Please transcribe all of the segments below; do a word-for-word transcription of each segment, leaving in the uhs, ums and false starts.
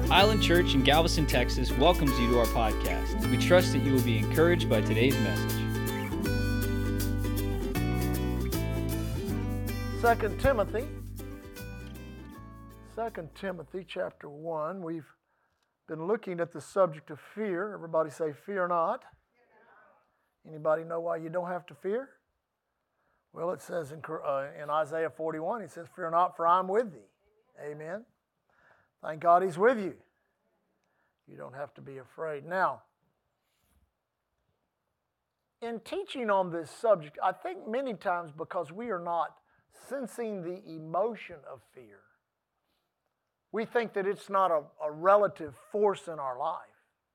Island Church in Galveston, Texas welcomes you to our podcast. We trust that you will be encouraged by today's message. Second Timothy, Second Timothy chapter one. We've been looking at the subject of fear. Everybody say, fear not. Anybody know why you don't have to fear? Well, it says in, uh, in Isaiah forty-one, it says, fear not, for I'm with thee. Amen. Thank God He's with you. You don't have to be afraid. Now, in teaching on this subject, I think many times because we are not sensing the emotion of fear, we think that it's not a, a relative force in our life.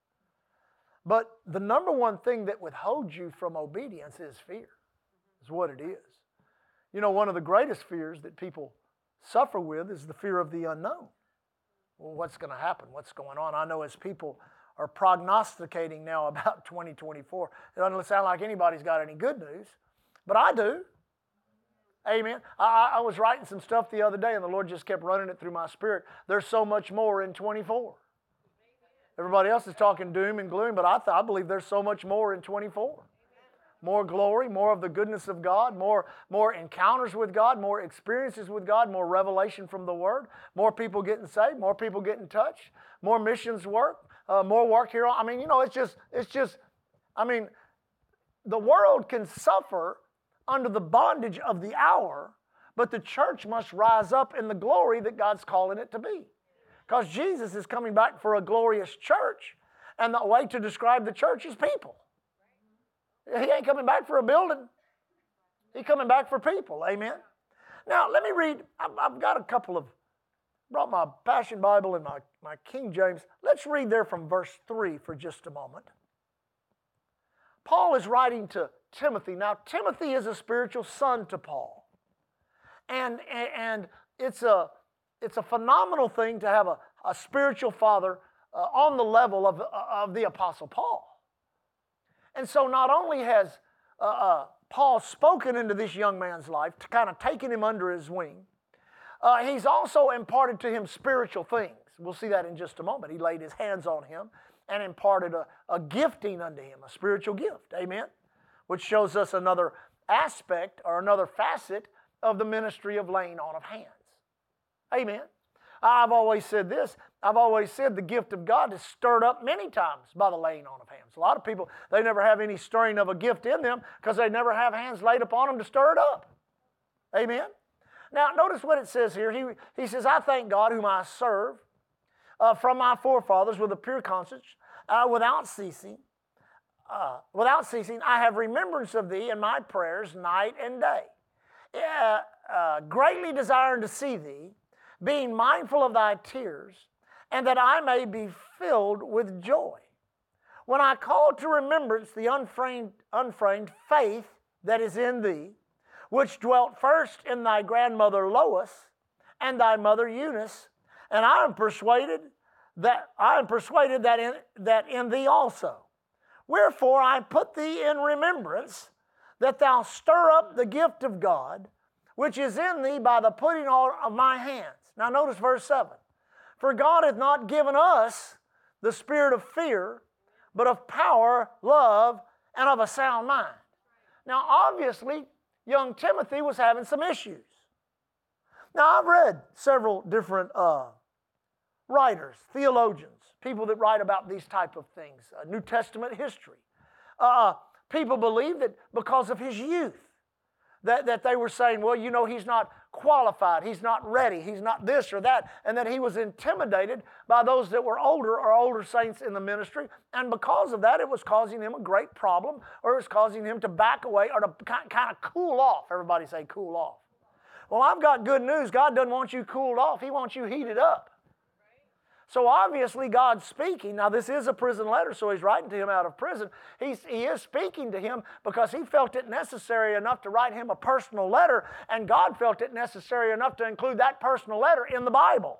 But the number one thing that withholds you from obedience is fear, is what it is. You know, one of the greatest fears that people suffer with is the fear of the unknown. Well, what's going to happen? What's going on? I know as people are prognosticating now about twenty twenty-four, it doesn't sound like anybody's got any good news, but I do. Amen. I, I was writing some stuff the other day, and the Lord just kept running it through my spirit. There's so much more in twenty-four. Everybody else is talking doom and gloom, but I, th- I believe there's so much more in twenty-four. More glory, more of the goodness of God, more, more encounters with God, more experiences with God, more revelation from the Word, more people getting saved, more people getting touched, more missions work, uh, more work here. I mean, you know, it's just, it's just, I mean, the world can suffer under the bondage of the hour, but the church must rise up in the glory that God's calling it to be. Because Jesus is coming back for a glorious church, and the way to describe the church is people. He ain't coming back for a building. He's coming back for people. Amen. Now, let me read. I've, I've got a couple of, brought my Passion Bible and my, my King James. Let's read there from verse three for just a moment. Paul is writing to Timothy. Now, Timothy is a spiritual son to Paul. And, and it's, a, it's a phenomenal thing to have a, a spiritual father uh, on the level of, of the Apostle Paul. And so not only has uh, uh, Paul spoken into this young man's life, to kind of taken him under his wing, uh, he's also imparted to him spiritual things. We'll see that in just a moment. He laid his hands on him and imparted a, a gifting unto him, a spiritual gift. Amen? Which shows us another aspect or another facet of the ministry of laying on of hands. Amen? I've always said this. I've always said the gift of God is stirred up many times by the laying on of hands. A lot of people, they never have any stirring of a gift in them because they never have hands laid upon them to stir it up. Amen? Now, notice what it says here. He, he says, I thank God whom I serve uh, from my forefathers with a pure conscience, uh, without ceasing. Uh, without ceasing, I have remembrance of thee in my prayers night and day, uh, uh, greatly desiring to see thee, being mindful of thy tears, and that I may be filled with joy. When I call to remembrance the unframed, unframed faith that is in thee, which dwelt first in thy grandmother Lois and thy mother Eunice, and I am persuaded that I am persuaded that in, that in thee also. Wherefore I put thee in remembrance that thou stir up the gift of God, which is in thee by the putting on of my hands. Now notice verse seven. For God hath not given us the spirit of fear, but of power, love, and of a sound mind. Now obviously, young Timothy was having some issues. Now I've read several different uh, writers, theologians, people that write about these type of things, uh, New Testament history. Uh, people believe that because of his youth, That, that they were saying, well, you know, he's not qualified, he's not ready, he's not this or that, and that he was intimidated by those that were older or older saints in the ministry, and because of that, it was causing him a great problem, or it was causing him to back away or to kind of cool off. Everybody say cool off. Well, I've got good news. God doesn't want you cooled off. He wants you heated up. So obviously God's speaking. Now this is a prison letter, so he's writing to him out of prison. He's, he is speaking to him because he felt it necessary enough to write him a personal letter, and God felt it necessary enough to include that personal letter in the Bible.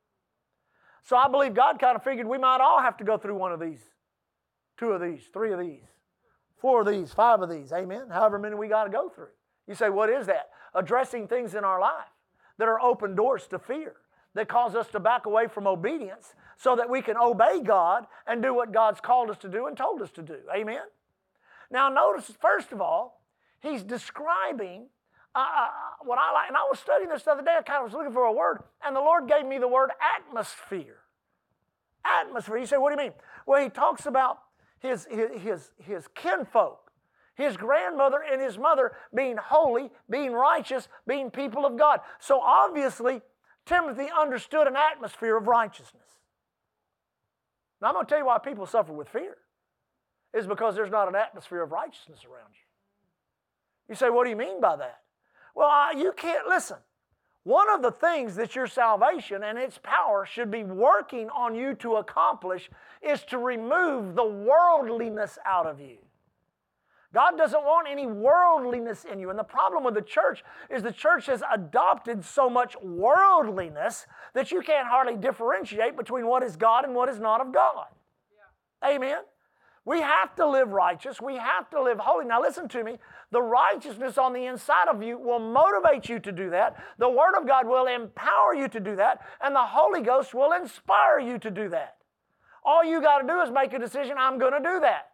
So I believe God kind of figured we might all have to go through one of these, two of these, three of these, four of these, five of these, amen? However many we got to go through. You say, what is that? Addressing things in our life that are open doors to fear, that cause us to back away from obedience so that we can obey God and do what God's called us to do and told us to do. Amen? Now notice, first of all, he's describing uh, uh, what I like. And I was studying this the other day. I kind of was looking for a word, and the Lord gave me the word atmosphere. Atmosphere. You say, what do you mean? Well, he talks about his, his, his, his kinfolk, his grandmother and his mother being holy, being righteous, being people of God. So obviously, Timothy understood an atmosphere of righteousness. Now, I'm going to tell you why people suffer with fear. It's because there's not an atmosphere of righteousness around you. You say, what do you mean by that? Well, I, you can't, listen. One of the things that your salvation and its power should be working on you to accomplish is to remove the worldliness out of you. God doesn't want any worldliness in you. And the problem with the church is the church has adopted so much worldliness that you can't hardly differentiate between what is God and what is not of God. Yeah. Amen? We have to live righteous. We have to live holy. Now listen to me. The righteousness on the inside of you will motivate you to do that. The Word of God will empower you to do that. And the Holy Ghost will inspire you to do that. All you got to do is make a decision, I'm going to do that.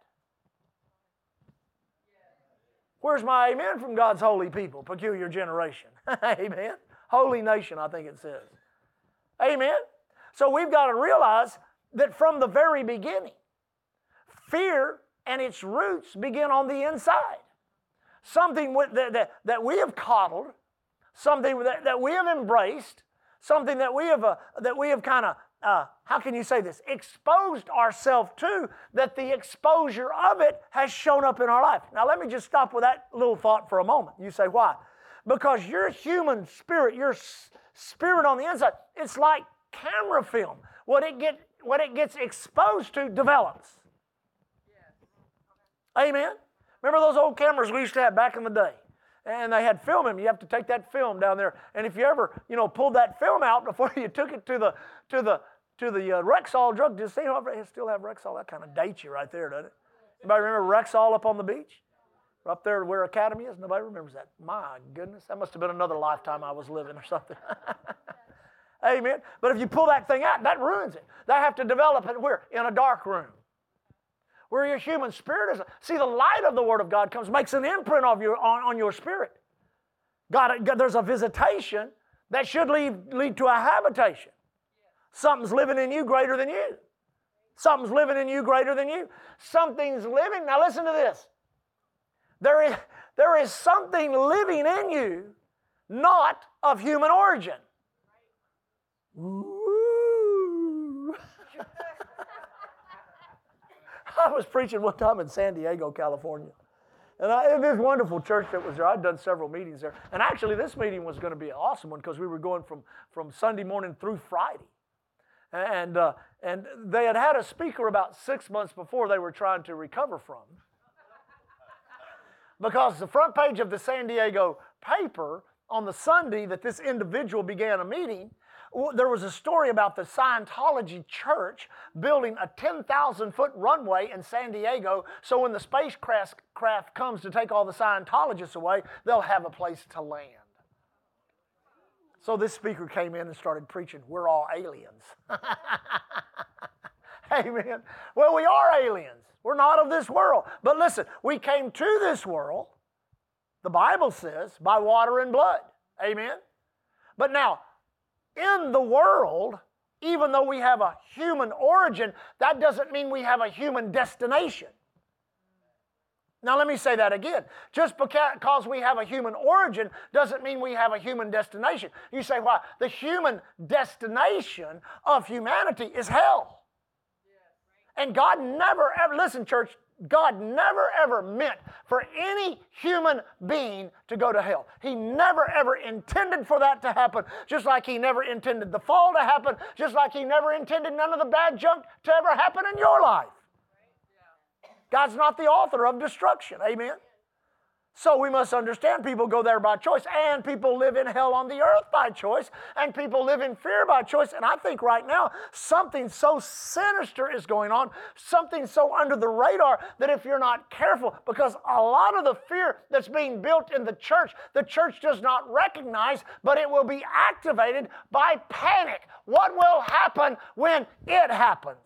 Where's my amen from God's holy people, peculiar generation? Amen. Holy nation, I think it says. Amen. So we've got to realize that from the very beginning, fear and its roots begin on the inside. Something that, that, that we have coddled, something that, that we have embraced, something that we have, uh, that we have kind of, uh, how can you say this, exposed ourselves to, that the exposure of it has shown up in our life. Now let me just stop with that little thought for a moment. You say, why? Because your human spirit, your s- spirit on the inside, it's like camera film. What it, get, what it gets exposed to develops. Amen? Remember those old cameras we used to have back in the day? And they had film in them. You have to take that film down there. And if you ever, you know, pulled that film out before you took it to the to the to the uh, Rexall drug, does they still have Rexall? That kind of dates you right there, doesn't it? Anybody remember Rexall up on the beach? Up there where Academy is? Nobody remembers that. My goodness, that must have been another lifetime I was living or something. Amen. But if you pull that thing out, that ruins it. They have to develop it where? In a dark room. Where your human spirit is. See, the light of the Word of God comes, makes an imprint of your, on, on your spirit. God, God, there's a visitation that should lead, lead to a habitation. Something's living in you greater than you. Something's living in you greater than you. Something's living. Now listen to this. There is, there is something living in you, not of human origin. Ooh. I was preaching one time in San Diego, California. And I, this wonderful church that was there, I'd done several meetings there. And actually this meeting was going to be an awesome one because we were going from, from Sunday morning through Friday. And, uh, and they had had a speaker about six months before they were trying to recover from. Because the front page of the San Diego paper on the Sunday that this individual began a meeting, there was a story about the Scientology church building a ten thousand foot runway in San Diego so when the spacecraft craft comes to take all the Scientologists away, they'll have a place to land. So this speaker came in and started preaching, we're all aliens. Amen. Well, we are aliens. We're not of this world. But listen, we came to this world, the Bible says, by water and blood. Amen. But now, in the world, even though we have a human origin, that doesn't mean we have a human destination. Now let me say that again. Just because we have a human origin doesn't mean we have a human destination. You say, why? The human destination of humanity is hell. And God never ever, listen church, God never ever meant for any human being to go to hell. He never ever intended for that to happen, just like He never intended the fall to happen, just like He never intended none of the bad junk to ever happen in your life. God's not the author of destruction. Amen? So we must understand people go there by choice, and people live in hell on the earth by choice, and people live in fear by choice. And I think right now something so sinister is going on, something so under the radar that if you're not careful, because a lot of the fear that's being built in the church, the church does not recognize, but it will be activated by panic. What will happen when it happens?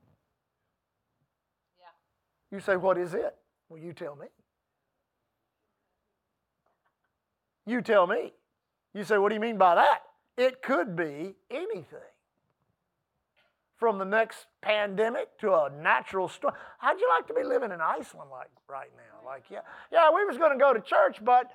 Yeah. You say, what is it? Well, you tell me. You tell me. You say, what do you mean by that? It could be anything. From the next pandemic to a natural storm. How'd you like to be living in Iceland like right now? Like, yeah, yeah, we was going to go to church, but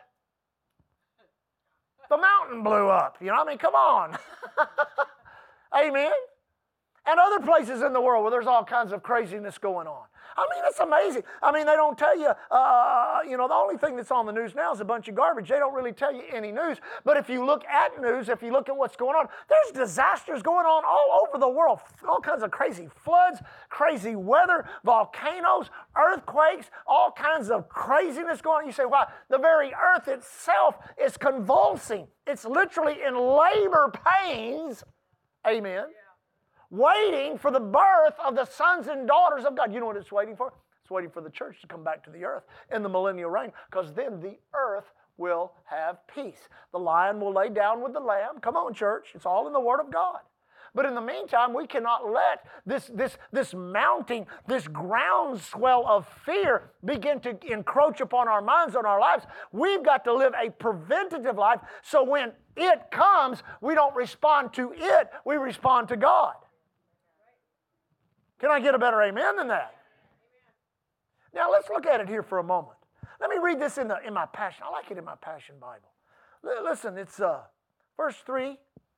the mountain blew up. You know, I mean, come on. Amen. And other places in the world where there's all kinds of craziness going on. I mean, it's amazing. I mean, they don't tell you, uh, you know, the only thing that's on the news now is a bunch of garbage. They don't really tell you any news. But if you look at news, if you look at what's going on, there's disasters going on all over the world. All kinds of crazy floods, crazy weather, volcanoes, earthquakes, all kinds of craziness going on. You say, wow, the very earth itself is convulsing. It's literally in labor pains. Amen. Waiting for the birth of the sons and daughters of God. You know what it's waiting for? It's waiting for the church to come back to the earth in the millennial reign, because then the earth will have peace. The lion will lay down with the lamb. Come on, church. It's all in the Word of God. But in the meantime, we cannot let this, this, this mounting, this groundswell of fear begin to encroach upon our minds and our lives. We've got to live a preventative life, so when it comes, we don't respond to it, we respond to God. Can I get a better amen than that? Now let's look at it here for a moment. Let me read this in, the, in my Passion. I like it in my Passion Bible. L- listen, it's uh, verse three.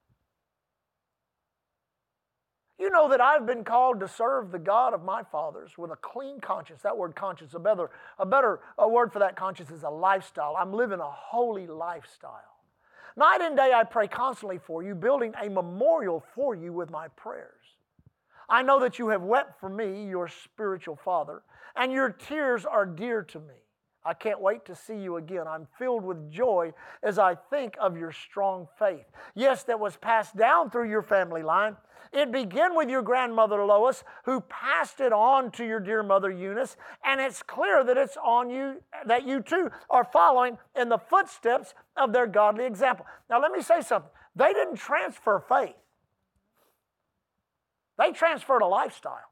You know that I've been called to serve the God of my fathers with a clean conscience. That word conscience, a better, a better a word for that conscience is a lifestyle. I'm living a holy lifestyle. Night and day I pray constantly for you, building a memorial for you with my prayers. I know that you have wept for me, your spiritual father, and your tears are dear to me. I can't wait to see you again. I'm filled with joy as I think of your strong faith. Yes, that was passed down through your family line. It began with your grandmother Lois, who passed it on to your dear mother Eunice, and it's clear that it's on you, that you too are following in the footsteps of their godly example. Now let me say something. They didn't transfer faith. They transferred a lifestyle.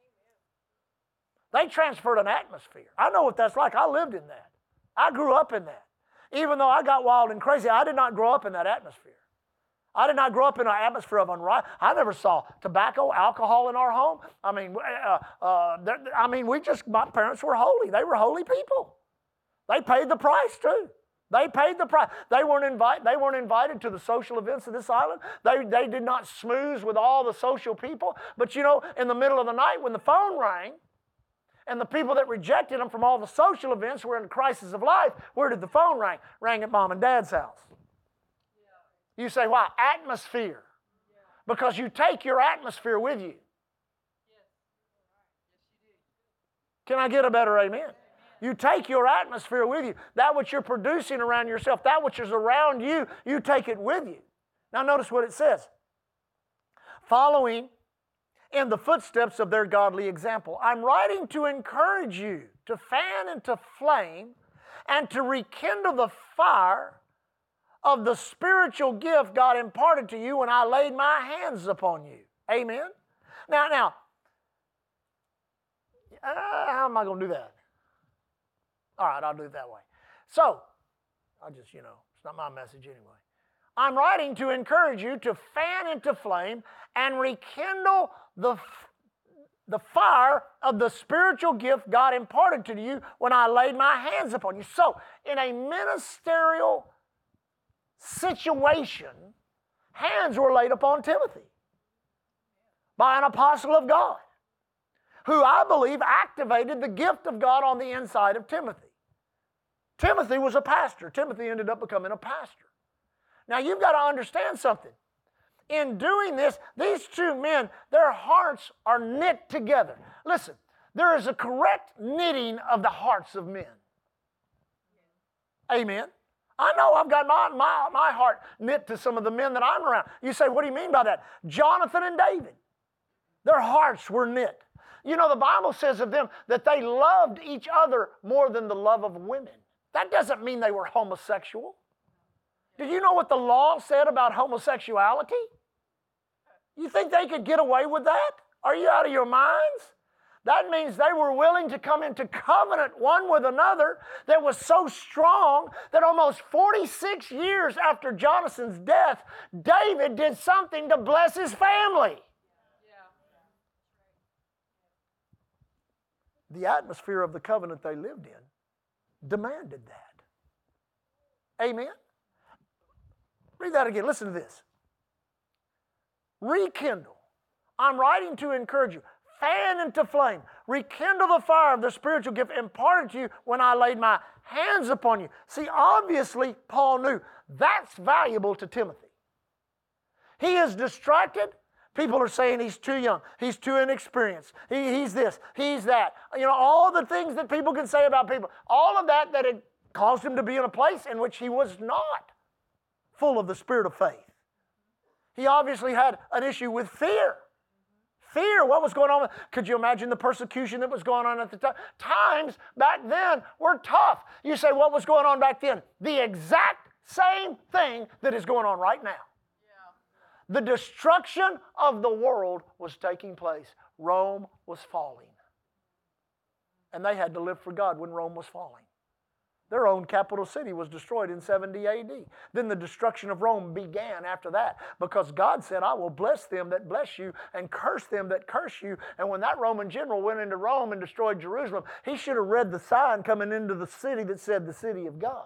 They transferred an atmosphere. I know what that's like. I lived in that. I grew up in that. Even though I got wild and crazy, I did not grow up in that atmosphere. I did not grow up in an atmosphere of unrighteousness. I never saw tobacco, alcohol in our home. I mean, uh, uh, I mean, we just, my parents were holy. They were holy people. They paid the price too. They paid the price. They weren't, invite, they weren't invited to the social events of this island. They, they did not smooze with all the social people. But you know, in the middle of the night when the phone rang, and the people that rejected them from all the social events were in a crisis of life, where did the phone ring? Rang at mom and dad's house. Yeah. You say, why? Atmosphere. Yeah. Because you take your atmosphere with you. Yes. Can I get a better amen? You take your atmosphere with you. That which you're producing around yourself, that which is around you, you take it with you. Now notice what it says. Following in the footsteps of their godly example. I'm writing to encourage you to fan into flame and to rekindle the fire of the spiritual gift God imparted to you when I laid my hands upon you. Amen? Now, now, uh, how am I going to do that? All right, I'll do it that way. So, I just, you know, it's not my message anyway. I'm writing to encourage you to fan into flame and rekindle the, the fire of the spiritual gift God imparted to you when I laid my hands upon you. So, in a ministerial situation, hands were laid upon Timothy by an apostle of God, who I believe activated the gift of God on the inside of Timothy. Timothy was a pastor. Timothy ended up becoming a pastor. Now, you've got to understand something. In doing this, these two men, their hearts are knit together. Listen, there is a correct knitting of the hearts of men. Amen. I know I've got my, my, my heart knit to some of the men that I'm around. You say, what do you mean by that? Jonathan and David, their hearts were knit. You know, the Bible says of them that they loved each other more than the love of women. That doesn't mean they were homosexual. Did you know what the law said about homosexuality? You think they could get away with that? Are you out of your minds? That means they were willing to come into covenant one with another that was so strong that almost forty-six years after Jonathan's death, David did something to bless his family. The atmosphere of the covenant they lived in demanded that. Amen? Read that again. Listen to this. Rekindle. I'm writing to encourage you. Fan into flame. Rekindle the fire of the spiritual gift imparted to you when I laid my hands upon you. See, obviously, Paul knew that's valuable to Timothy. He is distracted. People are saying he's too young. He's too inexperienced. He, he's this. He's that. You know, all the things that people can say about people. All of that that had caused him to be in a place in which he was not full of the spirit of faith. He obviously had an issue with fear. Fear, what was going on? Could you imagine the persecution that was going on at the time? Times back then were tough. You say, what was going on back then? The exact same thing that is going on right now. Yeah. The destruction of the world was taking place. Rome was falling. And they had to live for God when Rome was falling. Their own capital city was destroyed in seventy A D. Then the destruction of Rome began after that because God said, I will bless them that bless you and curse them that curse you. And when that Roman general went into Rome and destroyed Jerusalem, he should have read the sign coming into the city that said the city of God.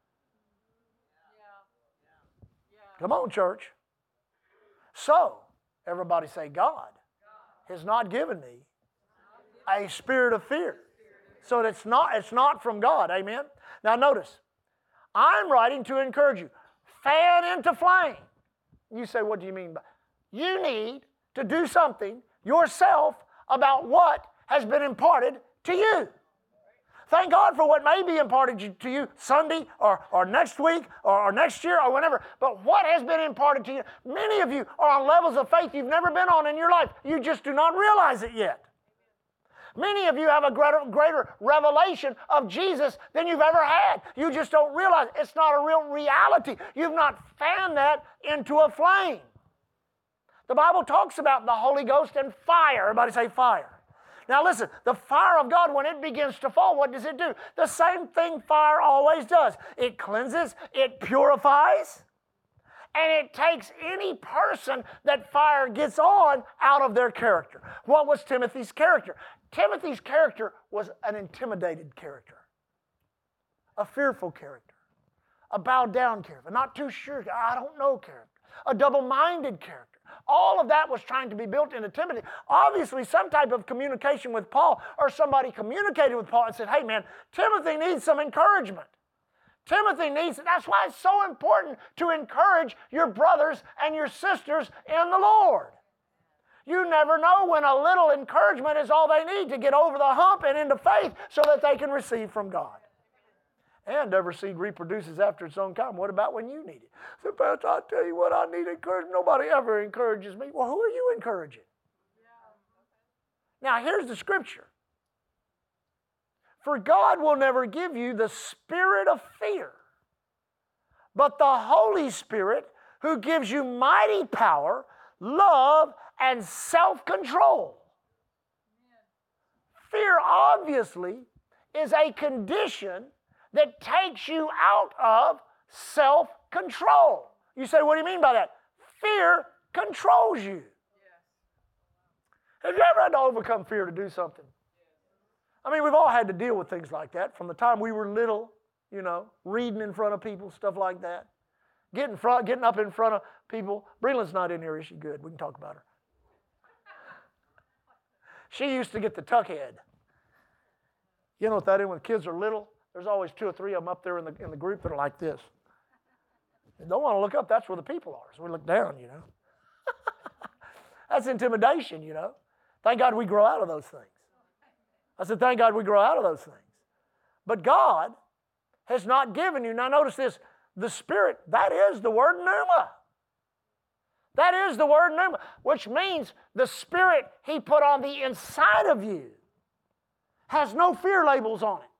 Yeah. Yeah. Come on, church. So, everybody say, God has not given me a spirit of fear. So it's not, it's not from God. Amen? Now notice, I'm writing to encourage you. Fan into flame. You say, what do you mean by that? You need to do something yourself about what has been imparted to you. Thank God for what may be imparted to you Sunday or, or next week or, or next year or whenever. But what has been imparted to you? Many of you are on levels of faith you've never been on in your life. You just do not realize it yet. Many of you have a greater, greater revelation of Jesus than you've ever had. You just don't realize it. It's not a real reality. You've not fanned that into a flame. The Bible talks about the Holy Ghost and fire. Everybody say fire. Now listen, the fire of God, when it begins to fall, what does it do? The same thing fire always does. It cleanses, it purifies, and it takes any person that fire gets on out of their character. What was Timothy's character? Timothy's character was an intimidated character, a fearful character, a bowed down character, not too sure, I don't know character, a double-minded character. All of that was trying to be built into Timothy. Obviously, some type of communication with Paul or somebody communicated with Paul and said, hey man, Timothy needs some encouragement. Timothy needs it. That's why it's so important to encourage your brothers and your sisters in the Lord. You never know when a little encouragement is all they need to get over the hump and into faith so that they can receive from God. And every seed reproduces after its own kind. What about when you need it? So, Pastor, I'll tell you what, I need encouragement. Nobody ever encourages me. Well, who are you encouraging? Now, here's the scripture. For God will never give you the spirit of fear, but the Holy Spirit who gives you mighty power, love, and self-control. Fear, obviously, is a condition that takes you out of self-control. You say, what do you mean by that? Fear controls you. Have you ever had to overcome fear to do something? I mean, we've all had to deal with things like that from the time we were little, you know, reading in front of people, stuff like that. Getting, front, getting up in front of people. Breland's not in here, is she? Good. We can talk about her. She used to get the tuck head. You know what that is when kids are little? There's always two or three of them up there in the, in the group that are like this. They don't want to look up. That's where the people are. So we look down, you know. That's intimidation, you know. Thank God we grow out of those things. I said, thank God we grow out of those things. But God has not given you. Now notice this, the Spirit, that is the word pneuma. That is the word pneuma, which means the Spirit He put on the inside of you has no fear labels on it.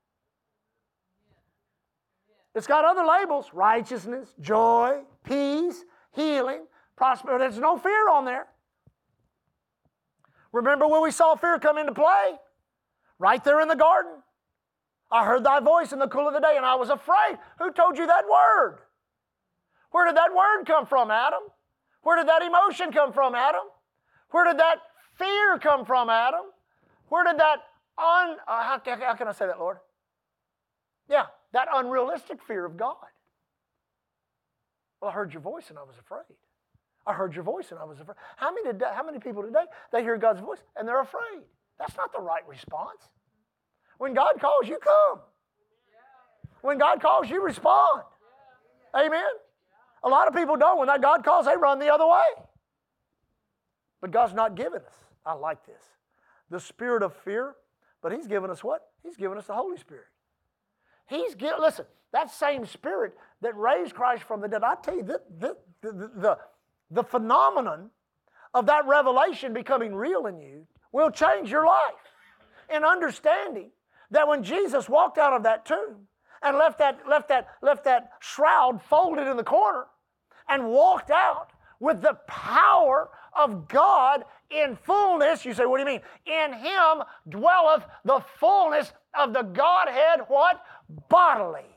It's got other labels, righteousness, joy, peace, healing, prosperity. There's no fear on there. Remember when we saw fear come into play? Right there in the garden. I heard thy voice in the cool of the day and I was afraid. Who told you that word? Where did that word come from, Adam? Where did that emotion come from, Adam? Where did that fear come from, Adam? Where did that un... Uh, how, how can I say that, Lord? Yeah, that unrealistic fear of God. Well, I heard your voice and I was afraid. I heard your voice and I was afraid. How many, today, how many people today, they hear God's voice and they're afraid? That's not the right response. When God calls, you come. When God calls, you respond. Amen? A lot of people don't. When that God calls, they run the other way. But God's not given us, I like this, the spirit of fear, but He's given us what? He's given us the Holy Spirit. He's given, listen, that same Spirit that raised Christ from the dead, I tell you, the, the, the, the, the phenomenon of that revelation becoming real in you will change your life. In understanding that when Jesus walked out of that tomb and left that, left that, left that shroud folded in the corner and walked out with the power of God in fullness, you say, what do you mean? In Him dwelleth the fullness of the Godhead, what? Bodily.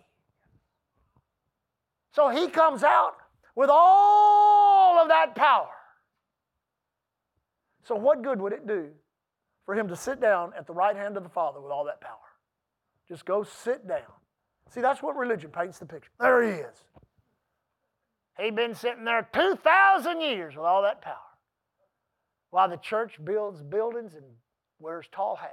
So He comes out with all of that power. So what good would it do for Him to sit down at the right hand of the Father with all that power? Just go sit down. See, that's what religion paints the picture. There He is. He'd been sitting there two thousand years with all that power, while the church builds buildings and wears tall hats.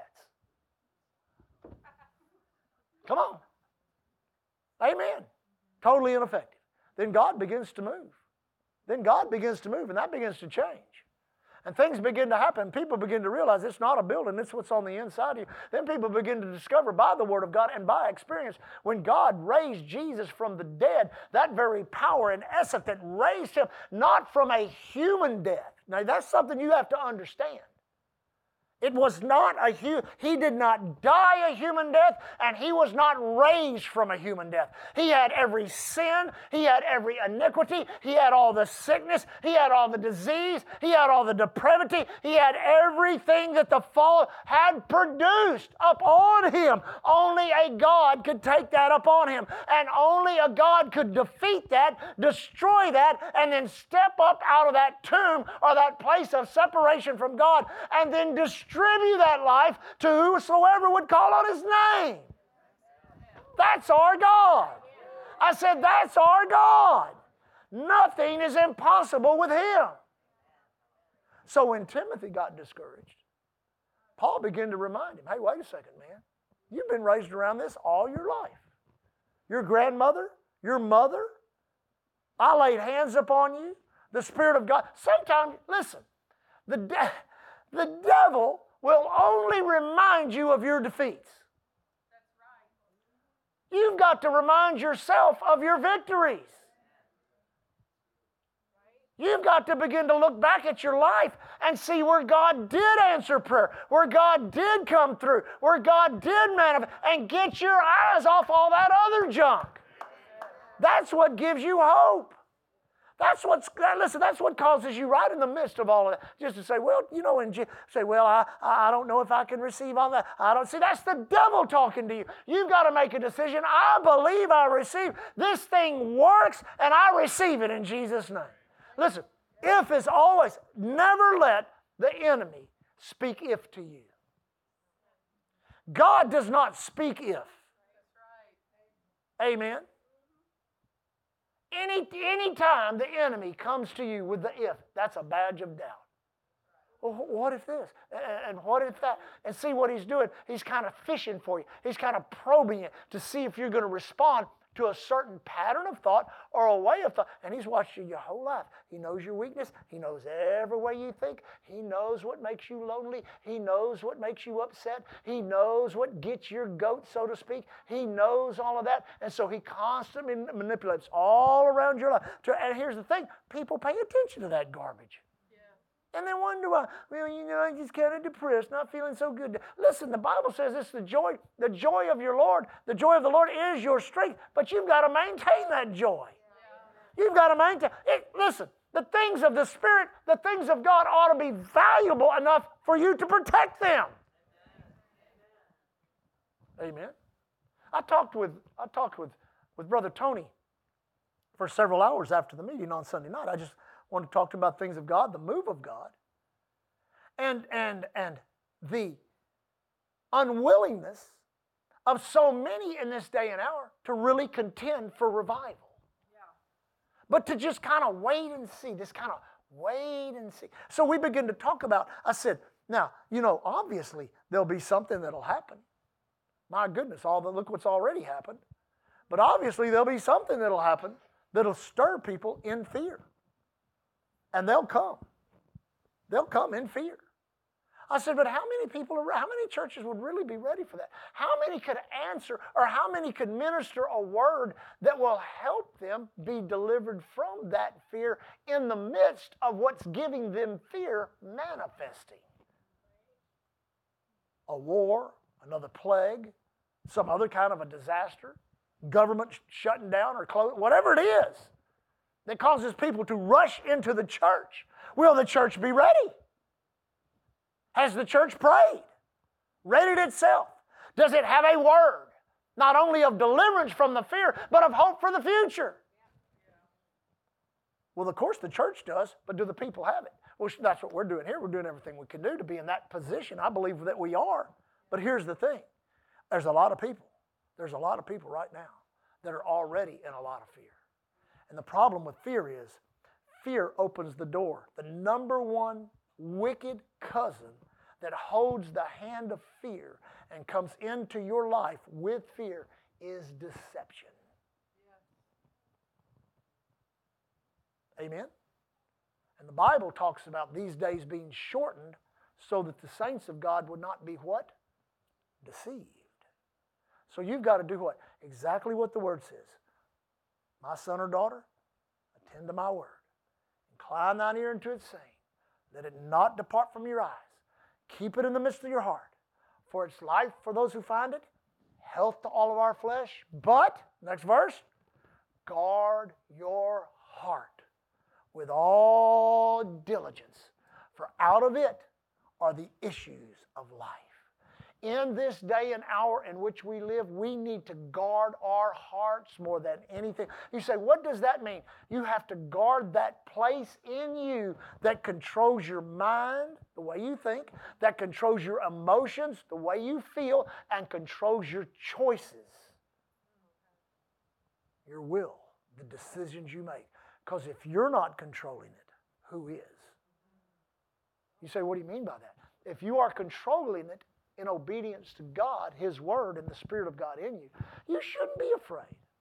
Come on. Amen. Totally ineffective. Then God begins to move. Then God begins to move, and that begins to change. And things begin to happen. People begin to realize it's not a building, it's what's on the inside of you. Then people begin to discover by the Word of God and by experience, when God raised Jesus from the dead, that very power and essence that raised Him, not from a human death. Now that's something you have to understand. It was not a human, He did not die a human death, and He was not raised from a human death. He had every sin, He had every iniquity, He had all the sickness, He had all the disease, He had all the depravity, He had everything that the fall had produced upon Him. Only a God could take that upon Him, and only a God could defeat that, destroy that, and then step up out of that tomb or that place of separation from God, and then destroy distribute that life to whosoever would call on His name. That's our God. I said, that's our God. Nothing is impossible with Him. So when Timothy got discouraged, Paul began to remind him, hey, wait a second, man. You've been raised around this all your life. Your grandmother, your mother, I laid hands upon you. The Spirit of God. Sometimes, listen, the de- The devil will only remind you of your defeats. That's right. You've got to remind yourself of your victories. You've got to begin to look back at your life and see where God did answer prayer, where God did come through, where God did manifest, and get your eyes off all that other junk. That's what gives you hope. That's what's, listen, that's what causes you right in the midst of all of that. Just to say, well, you know, and say, well, I, I don't know if I can receive all that. I don't see. That's the devil talking to you. You've got to make a decision. I believe I receive. This thing works, and I receive it in Jesus' name. Listen, if is always, never let the enemy speak if to you. God does not speak if. Amen. Any, any time the enemy comes to you with the if, that's a badge of doubt. Well, what if this? And what if that? And see what he's doing. He's kind of fishing for you. He's kind of probing you to see if you're going to respond to a certain pattern of thought or a way of thought. And He's watched you your whole life. He knows your weakness. He knows every way you think. He knows what makes you lonely. He knows what makes you upset. He knows what gets your goat, so to speak. He knows all of that. And so He constantly manipulates all around your life. And here's the thing. People pay attention to that garbage. And they wonder why, well, you know, I'm just kind of depressed, not feeling so good. Listen, the Bible says it's the joy, the joy of your Lord. The joy of the Lord is your strength, but you've got to maintain that joy. You've got to maintain it. Listen, the things of the Spirit, the things of God ought to be valuable enough for you to protect them. Amen. I talked with I talked with, with Brother Tony for several hours after the meeting on Sunday night. I just wanted to talk to him about things of God, the move of God, and and and the unwillingness of so many in this day and hour to really contend for revival. Yeah. But to just kind of wait and see, this kind of wait and see. So we begin to talk about, I said, now, you know, obviously there'll be something that'll happen. My goodness, all the, look what's already happened. But obviously there'll be something that'll happen that'll stir people in fear. And they'll come. They'll come in fear. I said, but how many people, are, how many churches would really be ready for that? How many could answer or how many could minister a word that will help them be delivered from that fear in the midst of what's giving them fear manifesting? A war, another plague, some other kind of a disaster, government shutting down or closing, whatever it is that causes people to rush into the church. Will the church be ready? Has the church prayed? Readied itself? Does it have a word, not only of deliverance from the fear, but of hope for the future? Well, of course the church does, but do the people have it? Well, that's what we're doing here. We're doing everything we can do to be in that position. I believe that we are. But here's the thing. There's a lot of people. There's a lot of people right now that are already in a lot of fear. And the problem with fear is fear opens the door. The number one wicked cousin that holds the hand of fear and comes into your life with fear is deception. Yeah. Amen? And the Bible talks about these days being shortened so that the saints of God would not be what? Deceived. So you've got to do what? Exactly what the Word says. My son or daughter, attend to my word. Incline thine ear unto its saying. Let it not depart from your eyes. Keep it in the midst of your heart. For it's life for those who find it, health to all of our flesh. But, next verse, guard your heart with all diligence, for out of it are the issues of life. In this day and hour in which we live, we need to guard our hearts more than anything. You say, what does that mean? You have to guard that place in you that controls your mind, the way you think, that controls your emotions, the way you feel, and controls your choices, your will, the decisions you make. Because if you're not controlling it, who is? You say, what do you mean by that? If you are controlling it in obedience to God, His Word, and the Spirit of God in you, you shouldn't be afraid.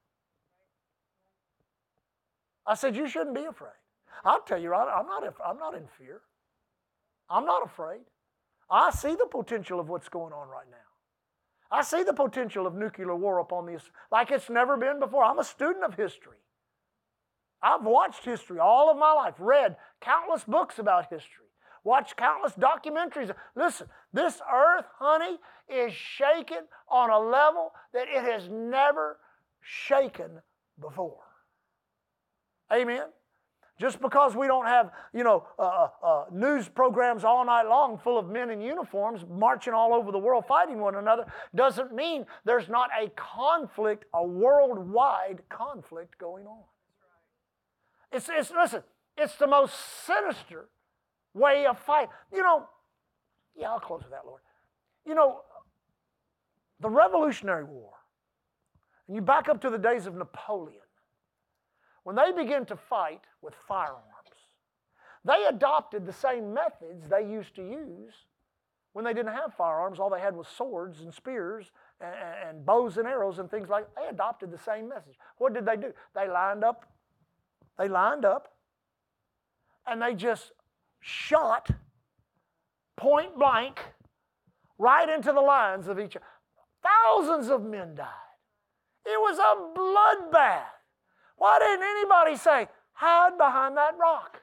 I said, you shouldn't be afraid. I'll tell you, I'm not, I'm not in fear. I'm not afraid. I see the potential of what's going on right now. I see the potential of nuclear war upon this like it's never been before. I'm a student of history. I've watched history all of my life, read countless books about history. Watch countless documentaries. Listen, this earth, honey, is shaken on a level that it has never shaken before. Amen? Just because we don't have, you know, uh, uh, news programs all night long full of men in uniforms marching all over the world fighting one another doesn't mean there's not a conflict, a worldwide conflict going on. It's, it's listen, it's the most sinister way of fight. You know, yeah, I'll close with that, Lord. You know, the Revolutionary War, and you back up to the days of Napoleon, when they began to fight with firearms, they adopted the same methods they used to use when they didn't have firearms, all they had was swords and spears and, and bows and arrows and things like that. They adopted the same message. What did they do? They lined up, they lined up, and they just shot point blank right into the lines of each other. Thousands of men died. It was a bloodbath. Why didn't anybody say, hide behind that rock?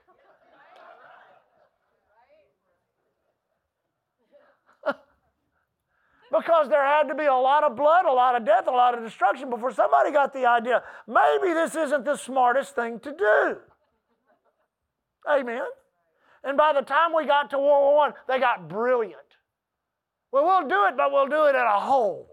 Because there had to be a lot of blood, a lot of death, a lot of destruction before somebody got the idea, maybe this isn't the smartest thing to do. Amen? And by the time we got to World War One, they got brilliant. Well, we'll do it, but we'll do it in a hole.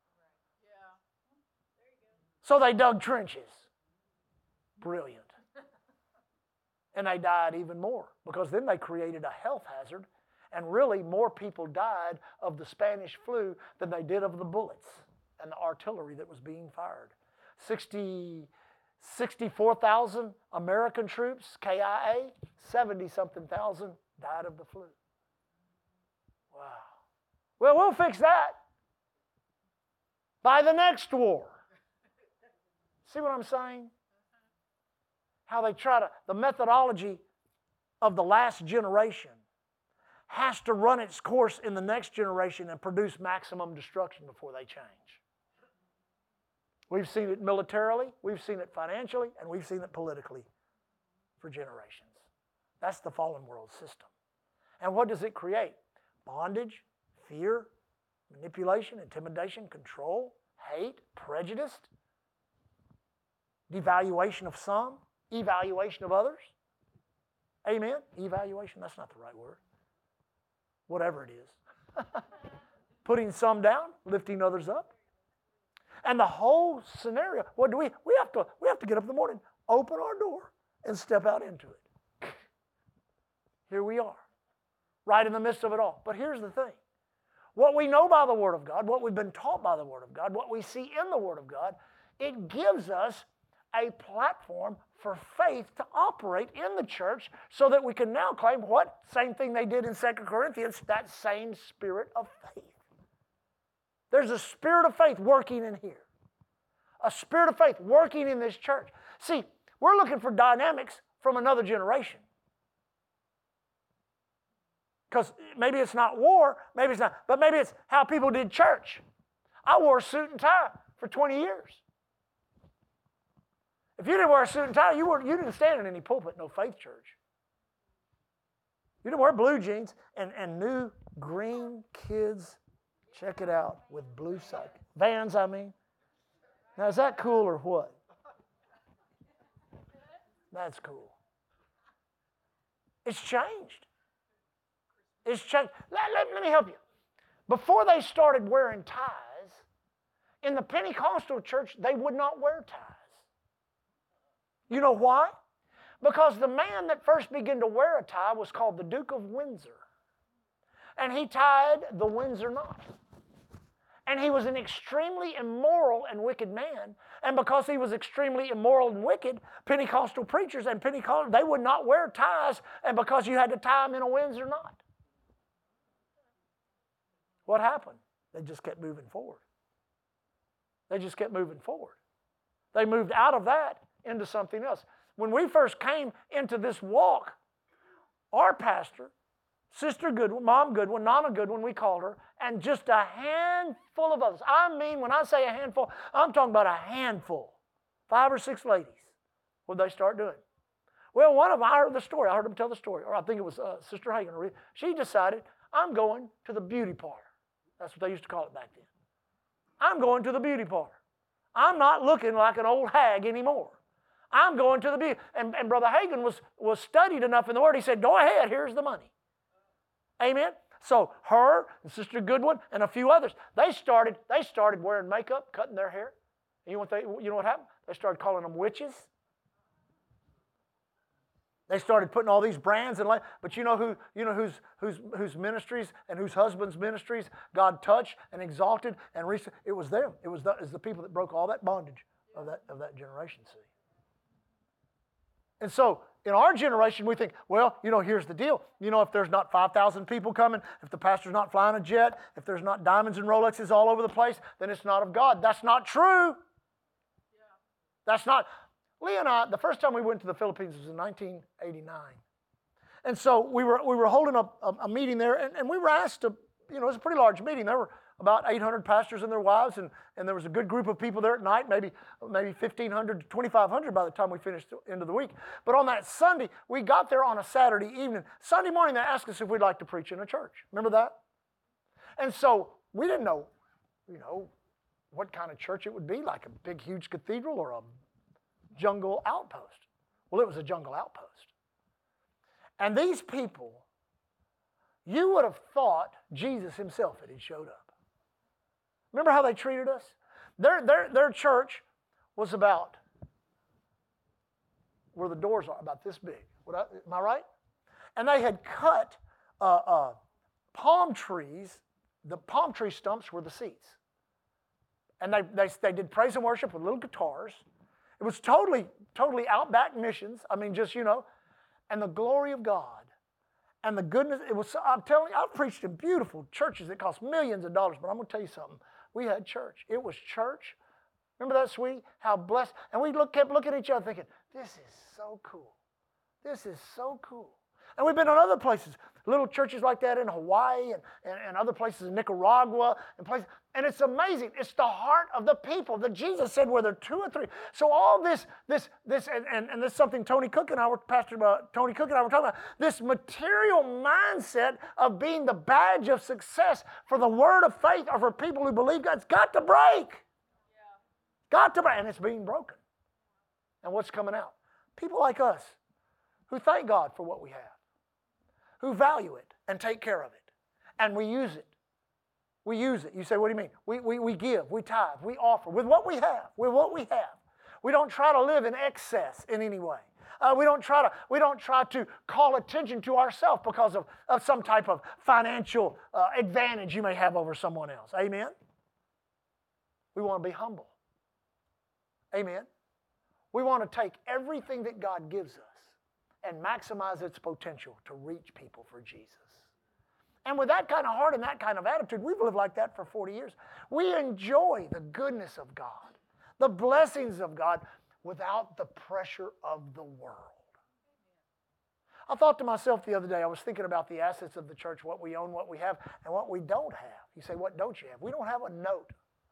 So they dug trenches. Brilliant. And they died even more because then they created a health hazard, and really more people died of the Spanish flu than they did of the bullets and the artillery that was being fired. sixty, sixty-four thousand American troops, K I A, seventy-something thousand died of the flu. Wow. Well, we'll fix that by the next war. See what I'm saying? How they try to, the methodology of the last generation has to run its course in the next generation and produce maximum destruction before they change. We've seen it militarily, we've seen it financially, and we've seen it politically for generations. That's the fallen world system. And what does it create? Bondage, fear, manipulation, intimidation, control, hate, prejudice, devaluation of some, evaluation of others. Amen? Evaluation, that's not the right word. Whatever it is. Putting some down, lifting others up. And the whole scenario, what do we, we have to, we have to get up in the morning, open our door, and step out into it. Here we are, right in the midst of it all. But here's the thing. What we know by the Word of God, what we've been taught by the Word of God, what we see in the Word of God, it gives us a platform for faith to operate in the church so that we can now claim what? Same thing they did in Second Corinthians, that same spirit of faith. There's a spirit of faith working in here. A spirit of faith working in this church. See, we're looking for dynamics from another generation. Because maybe it's not war, maybe it's not, but maybe it's how people did church. I wore a suit and tie for twenty years. If you didn't wear a suit and tie, you, were, you didn't stand in any pulpit, no faith church. You didn't wear blue jeans and, and new green kids, check it out, with blue socks. Vans, I mean. Now, is that cool or what? That's cool. It's changed. It's changed. Let, let, let me help you. Before they started wearing ties, in the Pentecostal church, they would not wear ties. You know why? Because the man that first began to wear a tie was called the Duke of Windsor. And he tied the Windsor knot. And he was an extremely immoral and wicked man. And because he was extremely immoral and wicked, Pentecostal preachers and Pentecostal, they would not wear ties, and because you had to tie them in a Windsor knot. What happened? They just kept moving forward. They just kept moving forward. They moved out of that into something else. When we first came into this walk, our pastor, Sister Goodwin, Mom Goodwin, Nana Goodwin, we called her, and just a handful of others. I mean, when I say a handful, I'm talking about a handful. Five or six ladies. What did they start doing? Well, one of them, I heard the story. I heard them tell the story. Or I think it was uh, Sister Hagen. She decided, I'm going to the beauty parlor. That's what they used to call it back then. I'm going to the beauty parlor. I'm not looking like an old hag anymore. I'm going to the beauty. And, and Brother Hagen was, was studied enough in the Word. He said, go ahead, here's the money. Amen? So her and Sister Goodwin and a few others, they started, they started wearing makeup, cutting their hair. And you know what they, you know what happened? They started calling them witches. They started putting all these brands and, but you know who, you know whose whose whose ministries and whose husbands' ministries God touched and exalted and reached. It was them. It was the, it was the people that broke all that bondage of that of that generation. See. And so in our generation, we think, well, you know, here's the deal. You know, if there's not five thousand people coming, if the pastor's not flying a jet, if there's not diamonds and Rolexes all over the place, then it's not of God. That's not true. Yeah. That's not. Lee and I, the first time we went to the Philippines was in nineteen eighty-nine. And so we were we were holding a, a, a meeting there, and, and we were asked to, you know, it was a pretty large meeting. There were about eight hundred pastors and their wives, and, and there was a good group of people there at night, maybe maybe fifteen hundred to twenty-five hundred by the time we finished the end of the week. But on that Sunday, we got there on a Saturday evening. Sunday morning, they asked us if we'd like to preach in a church. Remember that? And so we didn't know, you know, what kind of church it would be, like a big, huge cathedral or a jungle outpost. Well, it was a jungle outpost. And these people, you would have thought Jesus himself had showed up. Remember how they treated us? Their, their, their church was about where the doors are, about this big. Would I, am I right? And they had cut uh, uh, palm trees. The palm tree stumps were the seats. And they, they, they did praise and worship with little guitars. It was totally, totally outback missions. I mean, just, you know. And the glory of God and the goodness. It was, I'm telling you, I've preached in beautiful churches that cost millions of dollars, but I'm going to tell you something. We had church. It was church. Remember that, sweetie? How blessed. And we look, kept looking at each other thinking, this is so cool. This is so cool. And we've been in other places, little churches like that in Hawaii and, and, and other places in Nicaragua and places. And it's amazing. It's the heart of the people that Jesus said where there are two or three. So all this, this, this, and, and, and this is something Tony Cook and I were, Pastor uh, Tony Cook and I were talking about, this material mindset of being the badge of success for the word of faith or for people who believe God's got to break. Yeah. Got to break. And it's being broken. And what's coming out? People like us who thank God for what we have, who value it and take care of it, and we use it. We use it. You say, what do you mean? We, we, we give, we tithe, we offer with what we have, with what we have. We don't try to live in excess in any way. Uh, we don't try to we don't try to call attention to ourselves because of, of some type of financial uh, advantage you may have over someone else. Amen? We want to be humble. Amen? We want to take everything that God gives us and maximize its potential to reach people for Jesus. And with that kind of heart and that kind of attitude, we've lived like that for forty years. We enjoy the goodness of God, the blessings of God, without the pressure of the world. I thought to myself the other day, I was thinking about the assets of the church, what we own, what we have, and what we don't have. You say, what don't you have? We don't have a note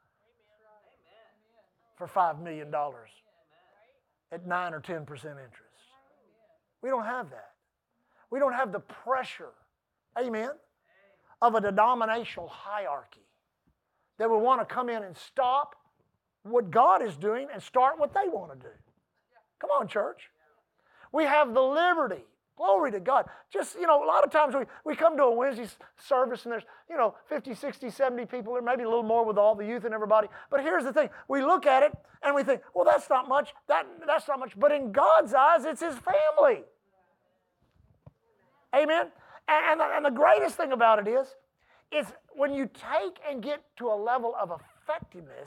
for five million dollars at nine or ten percent interest. We don't have that. We don't have the pressure, amen, of a denominational hierarchy that would want to come in and stop what God is doing and start what they want to do. Come on, church. We have the liberty. Glory to God. Just, you know, a lot of times we, we come to a Wednesday service and there's, you know, fifty, sixty, seventy people there, maybe a little more with all the youth and everybody. But here's the thing. We look at it and we think, well, that's not much. That, that's not much. But in God's eyes, it's His family. Amen? And, and, the, and the greatest thing about it is, is when you take and get to a level of effectiveness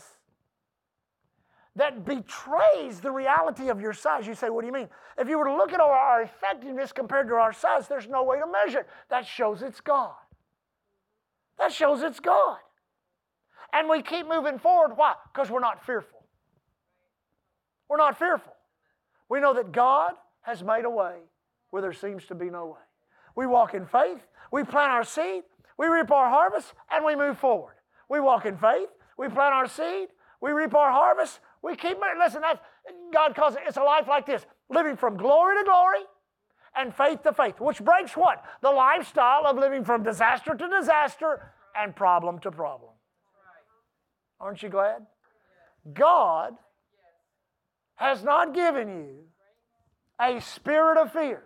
that betrays the reality of your size. You say, what do you mean? If you were to look at our, our effectiveness compared to our size, there's no way to measure it. That shows it's God. That shows it's God. And we keep moving forward. Why? Because we're not fearful. We're not fearful. We know that God has made a way where there seems to be no way. We walk in faith. We plant our seed. We reap our harvest, and we move forward. We walk in faith. We plant our seed. We reap our harvest. We keep, listen, that's, God calls it, it's a life like this, living from glory to glory and faith to faith, which breaks what? The lifestyle of living from disaster to disaster and problem to problem. Aren't you glad? God has not given you a spirit of fear.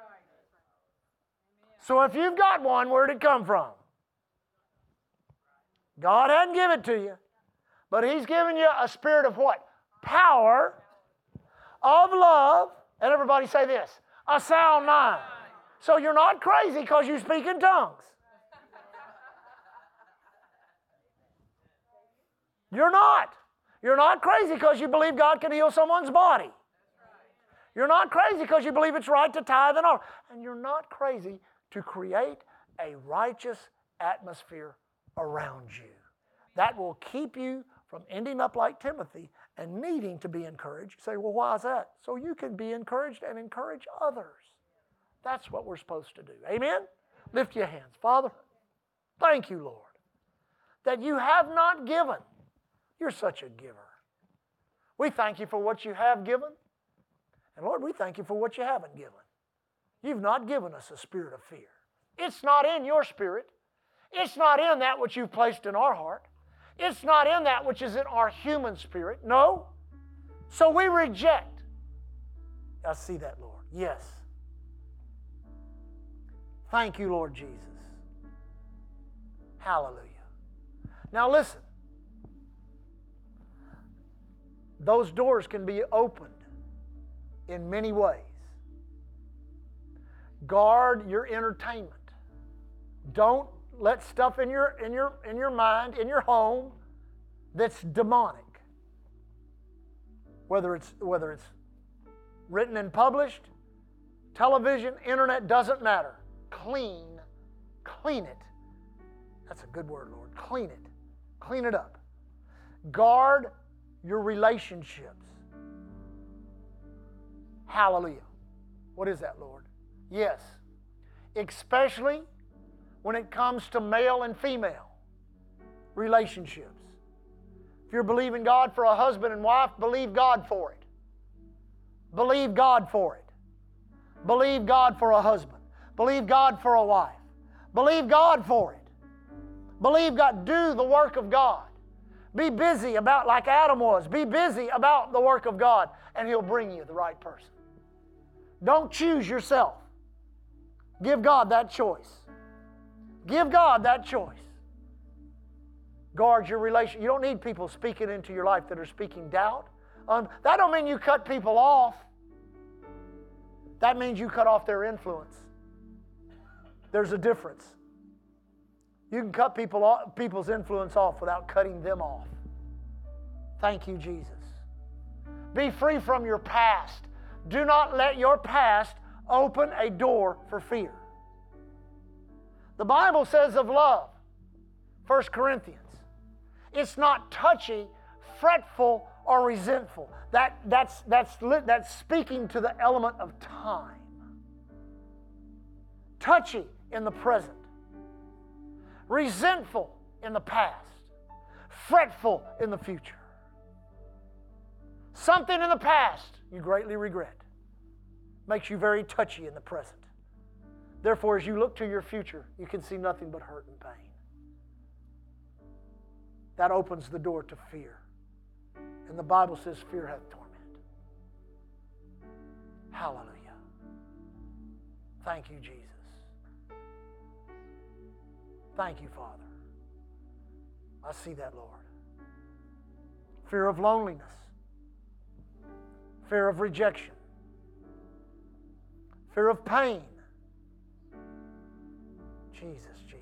So if you've got one, where'd it come from? God hadn't given it to you, but He's given you a spirit of what? Power, of love, and everybody say this, a sound mind. So you're not crazy because you speak in tongues. You're not. You're not crazy because you believe God can heal someone's body. You're not crazy because you believe it's right to tithe and all. And you're not crazy to create a righteous atmosphere around you. That will keep you from ending up like Timothy and needing to be encouraged. You say, well, why is that? So you can be encouraged and encourage others. That's what we're supposed to do. Amen? Lift your hands. Father, thank you, Lord, that you have not given. You're such a giver. We thank you for what you have given. And Lord, we thank you for what you haven't given. You've not given us a spirit of fear. It's not in your spirit. It's not in that which you've placed in our heart. It's not in that which is in our human spirit. No. So we reject. I see that, Lord. Yes. Thank you, Lord Jesus. Hallelujah. Now listen. Those doors can be opened in many ways. Guard your entertainment. Don't let stuff in your in your in your mind, in your home, that's demonic. Whether it's whether it's written and published, television, internet, doesn't matter. Clean, clean it. That's a good word, Lord. Clean it. Clean it up. Guard your relationships. Hallelujah. What is that, Lord? Yes. Especially when it comes to male and female relationships. If you're believing God for a husband and wife, believe God for it. Believe God for it. Believe God for a husband. Believe God for a wife. Believe God for it. Believe God. Do the work of God. Be busy about, like Adam was, be busy about the work of God, and He'll bring you the right person. Don't choose yourself. Give God that choice. Give God that choice. Guard your relation. You don't need people speaking into your life that are speaking doubt. Um, that don't mean you cut people off. That means you cut off their influence. There's a difference. You can cut people off, people's influence off without cutting them off. Thank you, Jesus. Be free from your past. Do not let your past open a door for fear. The Bible says of love, First Corinthians, it's not touchy, fretful, or resentful. That, that's, that's, that's speaking to the element of time. Touchy in the present. Resentful in the past. Fretful in the future. Something in the past you greatly regret makes you very touchy in the present. Therefore, as you look to your future, you can see nothing but hurt and pain. That opens the door to fear. And the Bible says fear hath torment. Hallelujah. Thank you, Jesus. Thank you, Father. I see that, Lord. Fear of loneliness. Fear of rejection. Fear of pain. Jesus, Jesus.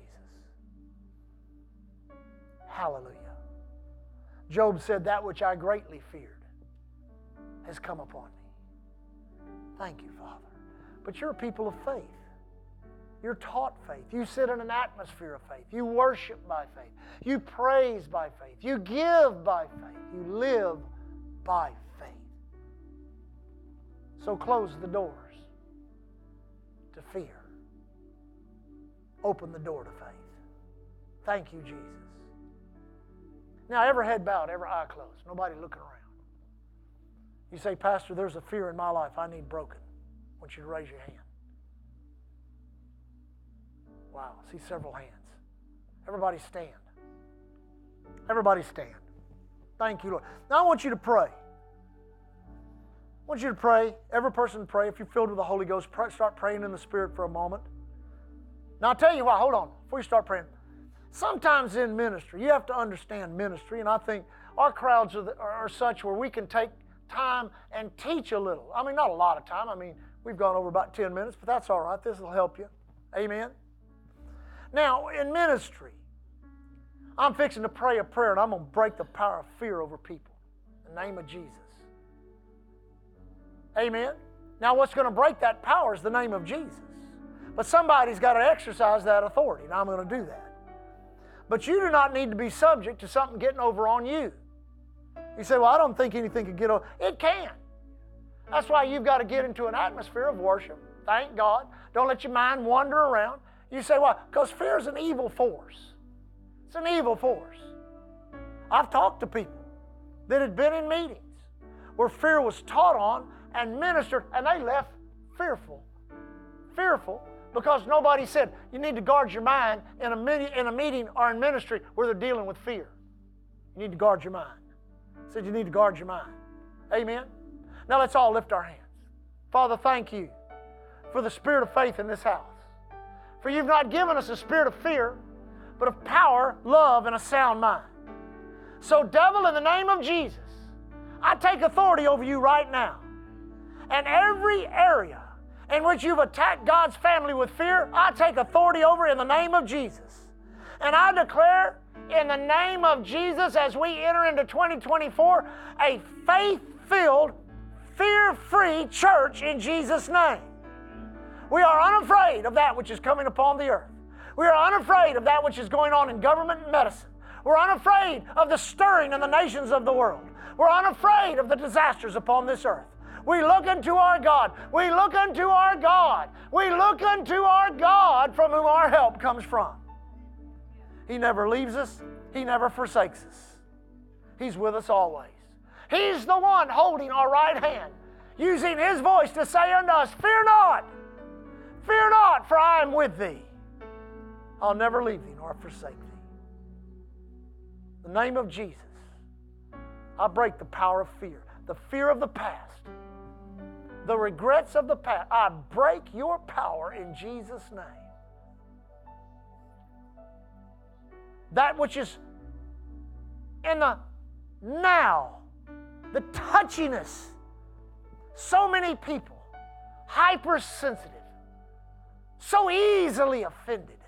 Hallelujah. Job said, that which I greatly feared has come upon me. Thank you, Father. But you're a people of faith. You're taught faith. You sit in an atmosphere of faith. You worship by faith. You praise by faith. You give by faith. You live by faith. So close the doors to fear. Open the door to faith. Thank you, Jesus. Now, every head bowed, every eye closed. Nobody looking around. You say, Pastor, there's a fear in my life I need broken. I want you to raise your hand. Wow, I see several hands. Everybody stand. Everybody stand. Thank you, Lord. Now I want you to pray. I want you to pray. Every person pray. If you're filled with the Holy Ghost, pray, start praying in the Spirit for a moment. Now I'll tell you why. Hold on. Before you start praying. Sometimes in ministry, you have to understand ministry, and I think our crowds are, the, are, are such where we can take time and teach a little. I mean, not a lot of time. I mean, we've gone over about ten minutes, but that's all right. This will help you. Amen? Now, in ministry, I'm fixing to pray a prayer, and I'm going to break the power of fear over people. In the name of Jesus. Amen? Now what's going to break that power is the name of Jesus. But somebody's got to exercise that authority, and I'm going to do that. But you do not need to be subject to something getting over on you. You say, well, I don't think anything can get over. It can. That's why you've got to get into an atmosphere of worship. Thank God. Don't let your mind wander around. You say, why? Because fear is an evil force. It's an evil force. I've talked to people that had been in meetings where fear was taught on and ministered, and they left fearful. Fearful because nobody said, you need to guard your mind in a, mini, in a meeting or in ministry where they're dealing with fear. You need to guard your mind. I said you need to guard your mind. Amen? Now let's all lift our hands. Father, thank you for the spirit of faith in this house. For you've not given us a spirit of fear, but of power, love, and a sound mind. So devil, in the name of Jesus, I take authority over you right now. And every area in which you've attacked God's family with fear, I take authority over in the name of Jesus. And I declare in the name of Jesus as we enter into twenty twenty-four, a faith-filled, fear-free church in Jesus' name. We are unafraid of that which is coming upon the earth. We are unafraid of that which is going on in government and medicine. We're unafraid of the stirring in the nations of the world. We're unafraid of the disasters upon this earth. We look unto our God. We look unto our God. We look unto our God from whom our help comes from. He never leaves us. He never forsakes us. He's with us always. He's the one holding our right hand, using His voice to say unto us, fear not, fear not, for I am with thee. I'll never leave thee nor forsake thee. In the name of Jesus, I break the power of fear, the fear of the past, the regrets of the past. I break your power in Jesus' name. That which is in the now, the touchiness. So many people, hypersensitive, so easily offended,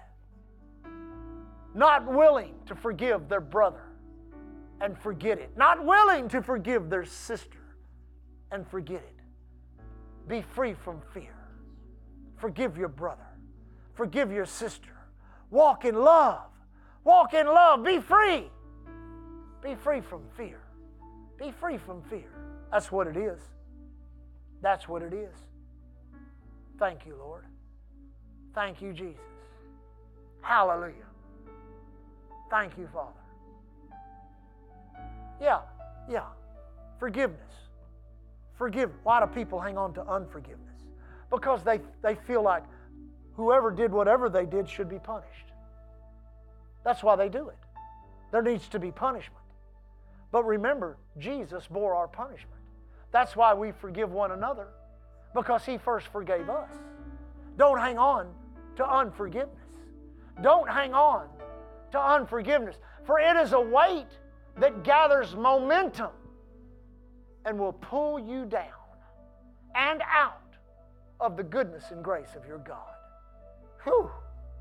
not willing to forgive their brother and forget it, not willing to forgive their sister and forget it. Be free from fear. Forgive your brother. Forgive your sister. Walk in love. Walk in love. Be free. Be free from fear. Be free from fear. That's what it is. That's what it is. Thank you, Lord. Thank you, Jesus. Hallelujah. Thank you, Father. Yeah, yeah. Forgiveness. Forgive. Why do people hang on to unforgiveness? Because they, they feel like whoever did whatever they did should be punished. That's why they do it. There needs to be punishment. But remember, Jesus bore our punishment. That's why we forgive one another, because He first forgave us. Don't hang on to unforgiveness. Don't hang on to unforgiveness, for it is a weight that gathers momentum and will pull you down and out of the goodness and grace of your God. Whew.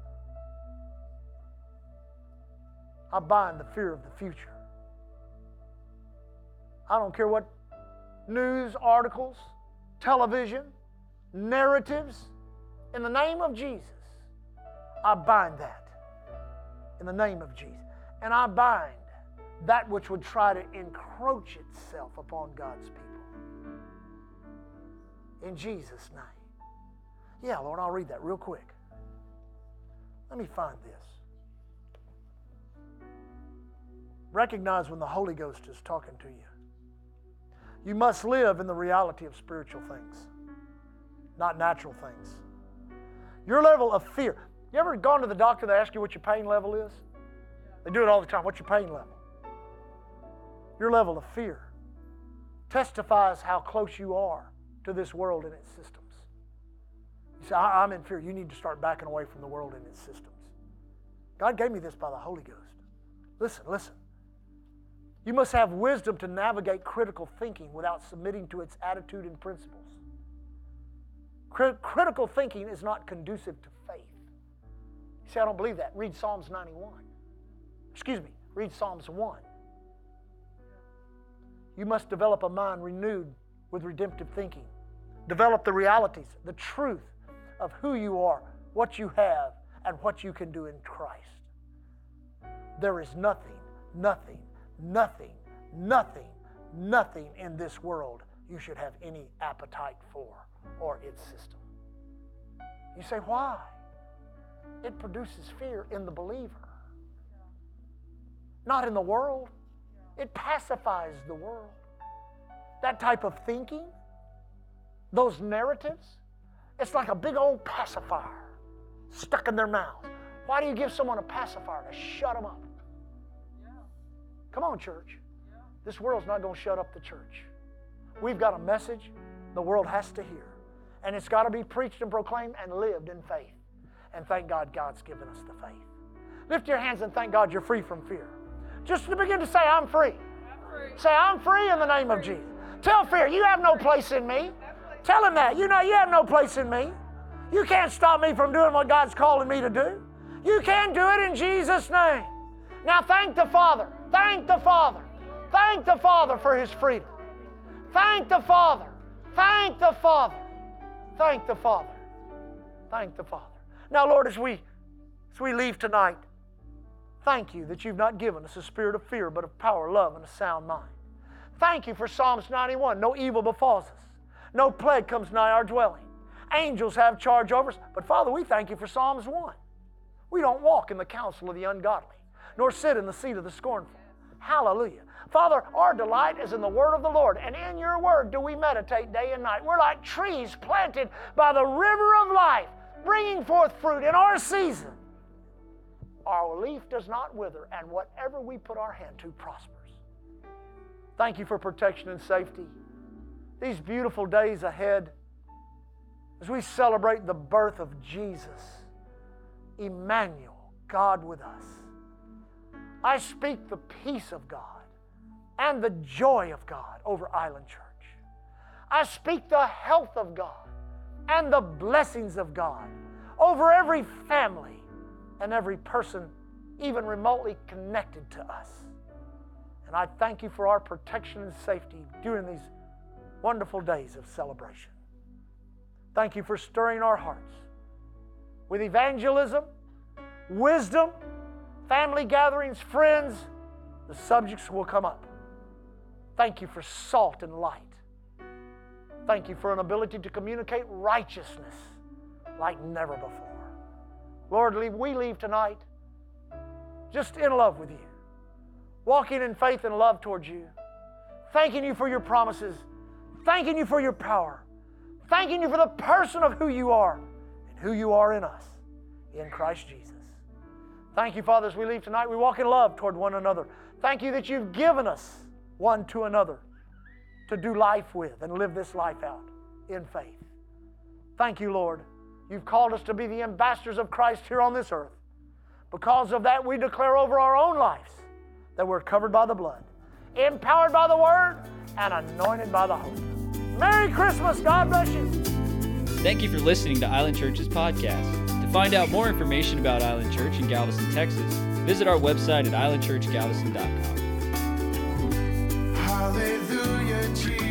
I bind the fear of the future. I don't care what news articles, television, narratives. In the name of Jesus, I bind that. In the name of Jesus. And I bind that which would try to encroach itself upon God's people. In Jesus' name. Yeah, Lord, I'll read that real quick. Let me find this. Recognize when the Holy Ghost is talking to you. You must live in the reality of spiritual things, not natural things. Your level of fear. You ever gone to the doctor and they ask you what your pain level is? They do it all the time. What's your pain level? Your level of fear testifies how close you are to this world and its systems. You say, I'm in fear. You need to start backing away from the world and its systems. God gave me this by the Holy Ghost. Listen, listen. You must have wisdom to navigate critical thinking without submitting to its attitude and principles. Crit- critical thinking is not conducive to faith. You say, I don't believe that. Read Psalms ninety-one. Excuse me, read Psalms one. You must develop a mind renewed with redemptive thinking, Develop the realities, the truth of who you are, what you have, and what you can do in Christ. There is nothing, nothing, nothing, nothing, nothing in this world you should have any appetite for or its system. You say, why? It produces fear in the believer, not in the world. It pacifies the world. That type of thinking, those narratives, it's like a big old pacifier stuck in their mouth. Why do you give someone a pacifier? To shut them up. Come on, church. This world's not going to shut up the church. We've got a message the world has to hear. And it's got to be preached and proclaimed and lived in faith. And thank God God's given us the faith. Lift your hands and thank God you're free from fear. Just to begin to say, I'm free. I'm free. Say, I'm free in the name of Jesus. Tell fear, you have no place in me. Tell him that. You know, you have no place in me. You can't stop me from doing what God's calling me to do. You can do it in Jesus' name. Now thank the Father. Thank the Father. Thank the Father for His freedom. Thank the Father. Thank the Father. Thank the Father. Thank the Father. Now, Lord, as we, as we leave tonight, thank you that you've not given us a spirit of fear, but of power, love, and a sound mind. Thank you for Psalms ninety-one. No evil befalls us. No plague comes nigh our dwelling. Angels have charge over us. But, Father, we thank you for Psalms one. We don't walk in the counsel of the ungodly, nor sit in the seat of the scornful. Hallelujah. Father, our delight is in the word of the Lord, and in your word do we meditate day and night. We're like trees planted by the river of life, bringing forth fruit in our season. Our leaf does not wither, and whatever we put our hand to prospers. Thank you for protection and safety. These beautiful days ahead, as we celebrate the birth of Jesus, Emmanuel, God with us. I speak the peace of God and the joy of God over Island Church. I speak the health of God and the blessings of God over every family and every person even remotely connected to us. And I thank you for our protection and safety during these wonderful days of celebration. Thank you for stirring our hearts with evangelism, wisdom, family gatherings, friends. The subjects will come up. Thank you for salt and light. Thank you for an ability to communicate righteousness like never before. Lord, we leave tonight just in love with you, walking in faith and love towards you, thanking you for your promises, thanking you for your power, thanking you for the person of who you are and who you are in us, in Christ Jesus. Thank you, Father, as we leave tonight, we walk in love toward one another. Thank you that you've given us one to another to do life with and live this life out in faith. Thank you, Lord. You've called us to be the ambassadors of Christ here on this earth. Because of that, we declare over our own lives that we're covered by the blood, empowered by the Word, and anointed by the Holy Ghost. Merry Christmas. God bless you. Thank you for listening to Island Church's podcast. To find out more information about Island Church in Galveston, Texas, visit our website at island church galveston dot com. Hallelujah, Jesus.